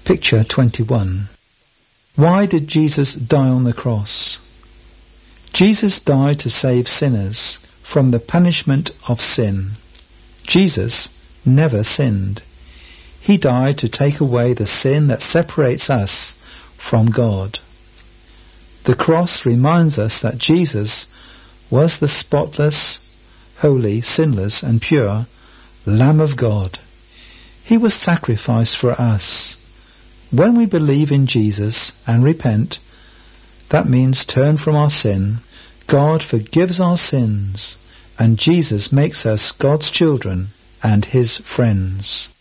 Picture 21. Why did Jesus die on the cross? Jesus died to save sinners from the punishment of sin. Jesus never sinned. He died to take away the sin that separates us from God. The cross reminds us that Jesus was the spotless, holy, sinless and pure Lamb of God. He was sacrificed for us. When we believe in Jesus and repent, that means turn from our sin, God forgives our sins, and Jesus makes us God's children and his friends.